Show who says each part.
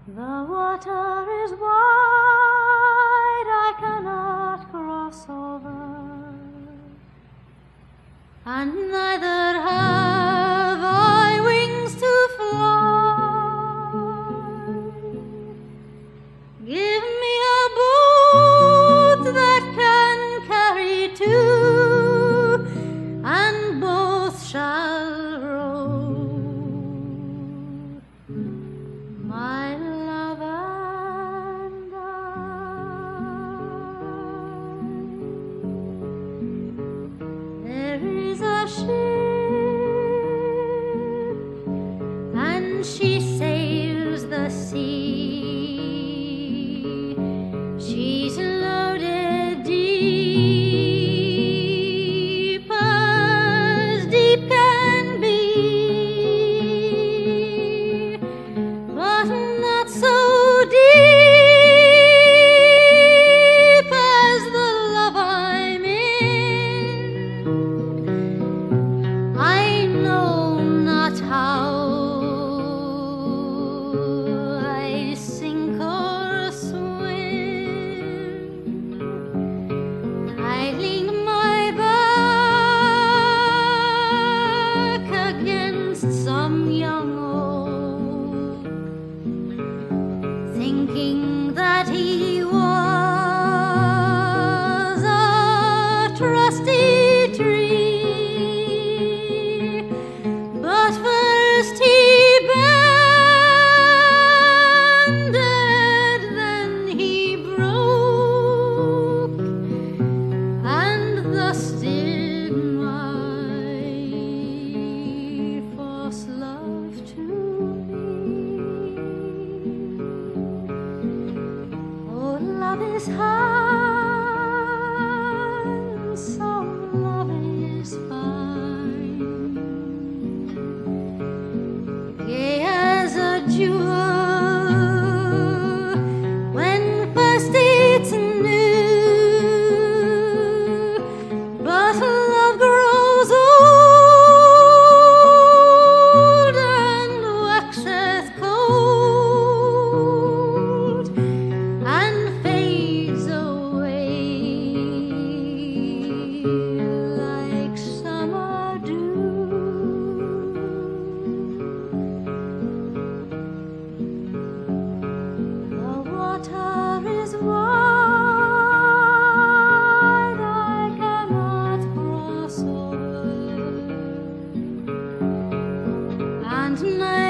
Speaker 1: The water is wide, I cannot cross over, and neither have I wings to fly. Give me a boat that can carry two, and both shall row. My love and I. There is a ship, and she sails the sea. She's loaded deep as deep can be, but not so deep as the love I'm in. I know not how I sink or swim. I lean my back against some young oak, thinking that he was a trusty tree. But first he bended, then he broke, and thus did my false love to me. Oh, love is handsome, love is fine, gay as a jewel when first it's new. But love grows old and waxeth cold, and fades away like summer dew. The water is wide, I cannot cross over, and